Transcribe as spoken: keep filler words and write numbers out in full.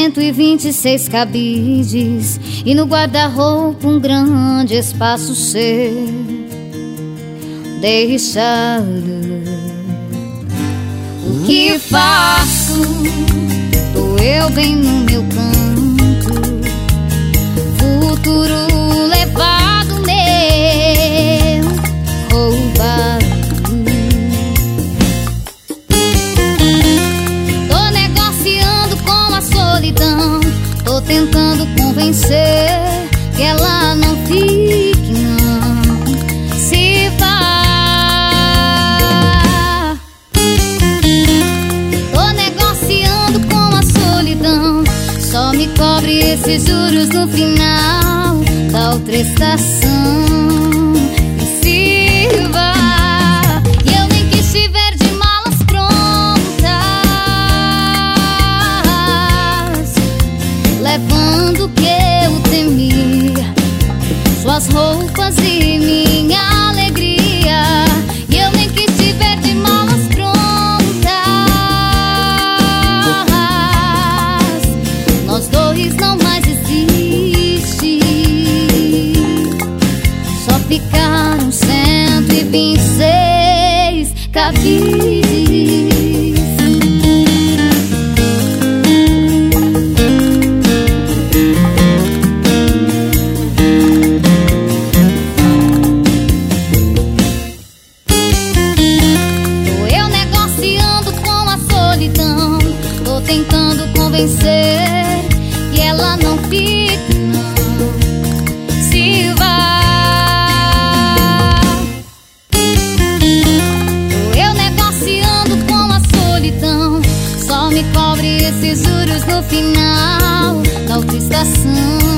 cento e vinte e seis cabides e no guarda-roupa um grande espaço seu deixado. O que faço? Tô eu bem no meu canto, futuro levado meu, roubado. Tô negociando com a solidão, tô tentando convencer que ela não fique, não se vá. Tô negociando com a solidão, só me cobre esses juros no final da outra estação. E se vá. E eu nem quis te ver de malas prontas, levando o que eu temia, suas roupas e minha alegria. E eu nem quis te ver de malas prontas, nós dois não mais existe. Só ficaram cento e vinte e seis cabides. Tô tentando convencer que ela não fica, não se vá. Tô eu negociando com a solidão, só me cobre esses juros no final da outra estação.